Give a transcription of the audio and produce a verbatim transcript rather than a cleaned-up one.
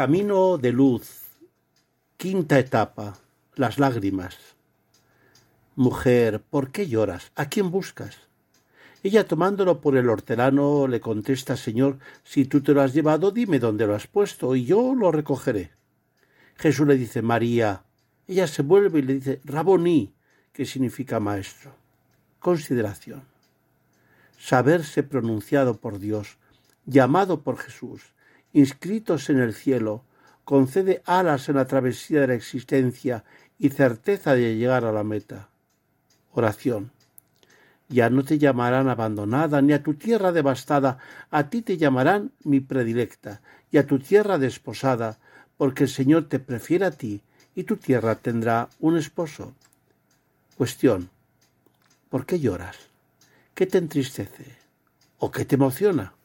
Camino de luz. Quinta etapa. Las lágrimas. Mujer, ¿por qué lloras? ¿A quién buscas? Ella, tomándolo por el hortelano, le contesta: Señor, si tú te lo has llevado, dime dónde lo has puesto, y yo lo recogeré. Jesús le dice: María. Ella se vuelve y le dice: Raboní, que significa maestro. Consideración. Saberse pronunciado por Dios, llamado por Jesús, inscritos en el cielo, concede alas en la travesía de la existencia y certeza de llegar a la meta. Oración. Ya no te llamarán abandonada, ni a tu tierra devastada, a ti te llamarán mi predilecta, y a tu tierra desposada, porque el Señor te prefiere a ti, y tu tierra tendrá un esposo. Cuestión. ¿Por qué lloras? ¿Qué te entristece? ¿O qué te emociona?